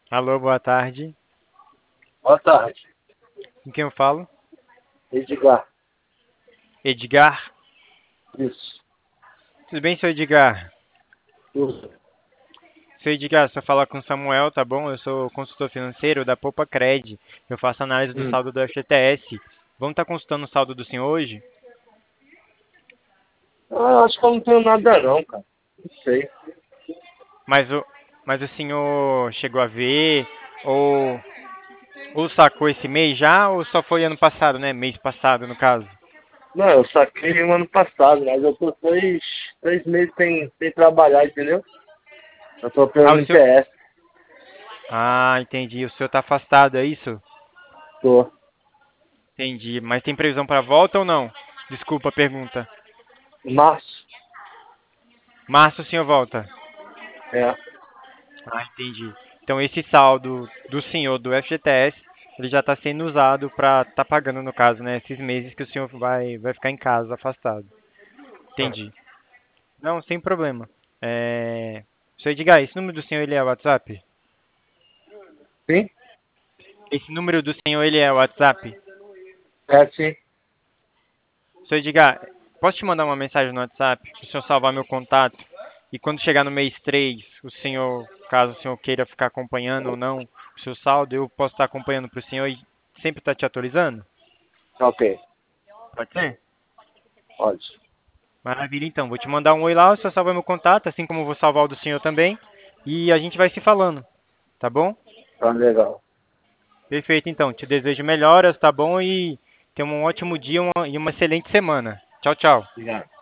Alô, boa tarde. Boa tarde, Com quem eu falo? Edgar. Edgar. Isso, Tudo bem, seu Edgar? tudo. Seu Edgar, só falar com o Samuel, tá bom? Eu sou consultor financeiro da Poupa Cred. Eu faço análise do Hum. saldo do FGTS. Vamos estar consultando o saldo do senhor hoje? Ah, acho que eu não tenho nada não, cara. Não sei. Mas o, mas o senhor chegou a ver ou sacou esse mês já ou só foi ano passado, né? Mês passado, no caso. Não, eu saquei no ano passado, mas eu tô três meses sem trabalhar, entendeu? Eu tô Ah, pelo o senhor... NPS. Ah, entendi. O senhor tá afastado, é isso? Tô. Entendi. Mas tem previsão para volta ou não? Desculpa a pergunta. Março. Março o senhor volta. É. Ah, entendi. Então esse saldo do senhor do FGTS, ele já está sendo usado para estar pagando, no caso, né? Esses meses que o senhor vai ficar em casa, afastado. Ah, Entendi. Não, sem problema. É... Senhor Edgar, esse número do senhor, ele é o WhatsApp? sim? Esse número do senhor, ele é o WhatsApp? É sim. Senhor Edgar, posso te mandar uma mensagem no WhatsApp? Para o senhor salvar meu contato? E quando chegar no mês 3, o senhor, caso o senhor queira ficar acompanhando ou não o seu saldo, eu posso estar acompanhando para o senhor e sempre estar te atualizando? Ok, Pode ser? pode. Maravilha, então. Vou te mandar um oi lá, o senhor salva meu contato, assim como eu vou salvar o do senhor também. E a gente vai se falando, tá bom? Tá legal. Perfeito, então. Te desejo melhoras, tá bom? E tenha um ótimo dia e uma excelente semana. Tchau, tchau. Obrigado.